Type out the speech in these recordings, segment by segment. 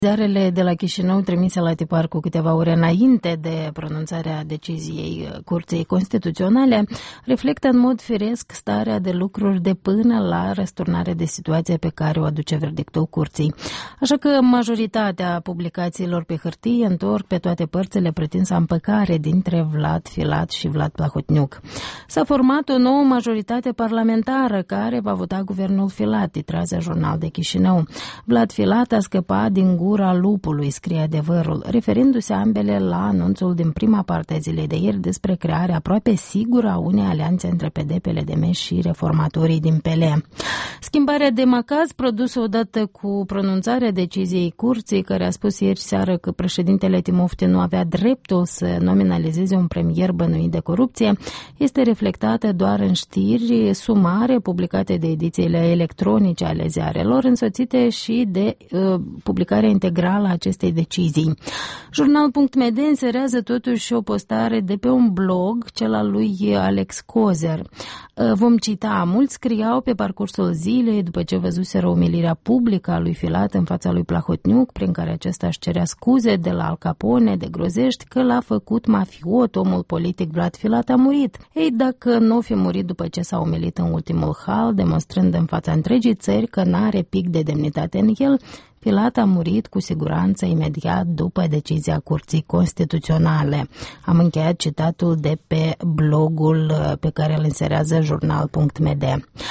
Ziarele de la Chișinău trimise la tipar cu câteva ore înainte de pronunțarea deciziei Curții Constituționale reflectă în mod firesc starea de lucruri de până la răsturnarea de situație pe care o aduce verdictul Curții. Așa că majoritatea publicațiilor pe hârtie întorc pe toate părțile pretinsa împăcare dintre Vlad Filat și Vlad Plahotniuc. S-a format o nouă majoritate parlamentară care va vota guvernul Filat, titrează Jurnal de Chișinău. Vlad Filat a scăpat din gura lupului, scrie Adevărul, referindu-se ambele la anunțul din prima parte a zilei de ieri despre crearea aproape sigură a unei alianțe între PD, PLDM și reformatorii din PL. Schimbarea de macaz produsă odată cu pronunțarea deciziei Curții, care a spus ieri seară că președintele Timofte nu avea dreptul să nominalizeze un premier bănuit de corupție, este reflectată doar în știri sumare publicate de edițiile electronice ale ziarelor, însoțite și de publicarea integrală a acestei decizii. Jurnal.md înserează totuși o postare de pe un blog, cel al lui Alex Cozer. Vom cita, mulți scriau pe parcursul zilei, după ce văzuseră umilirea publică a lui Filat în fața lui Plahotniuc, prin care acesta își cerea scuze de la Al Capone, de Grozești, că l-a făcut mafiot, omul politic Vlad Filat a murit. Ei, dacă nu o fi murit după ce s-a umilit în ultimul hal, demonstrând în fața întregii țări că n-are pic de demnitate în el, Filat a murit cu siguranță imediat după decizia Curții Constituționale. Am încheiat citatul de pe blogul pe care îl inserează Jurnal.md.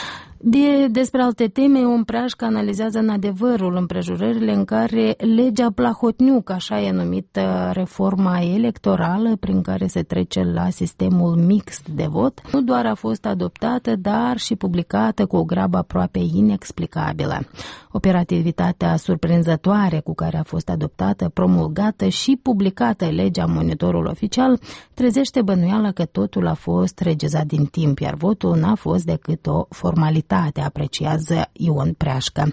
Despre alte teme, un preașcă analizează în Adevărul împrejurările în care legea Plahotniuc, așa e numită reforma electorală prin care se trece la sistemul mixt de vot, nu doar a fost adoptată, dar și publicată cu o grabă aproape inexplicabilă. Operativitatea surprinzătoare cu care a fost adoptată, promulgată și publicată legea în Monitorul Oficial trezește bănuiala că totul a fost regizat din timp, iar votul n-a fost decât o formalitate, apreciază Ion Preașcă.